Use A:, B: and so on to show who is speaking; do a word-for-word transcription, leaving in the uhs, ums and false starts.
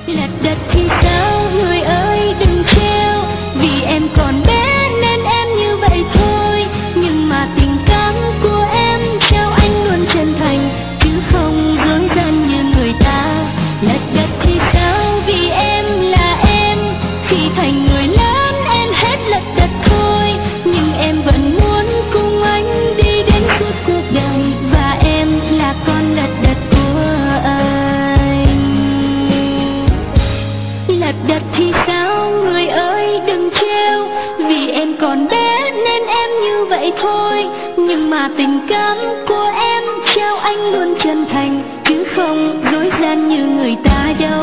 A: Lật đật thì sao người ơi đừng treo, vì em còn bé nên em như vậy thôi. Nhưng mà tình cảm của em trao anh luôn chân thành, chứ không dối gian như người ta. Lật đật thì sao vì em là em, khi thành người lớn em hết lật đật thôi. Nhưng em vẫn muốn cùng anh đi đến suốt cuộc đời, và em là con lật đật của anh. Lật đật thì sao người ơi đừng treo, vì em còn bé nên em như vậy thôi. Nhưng mà tình cảm của em trao anh luôn chân thành, chứ không dối gian như người ta đâu.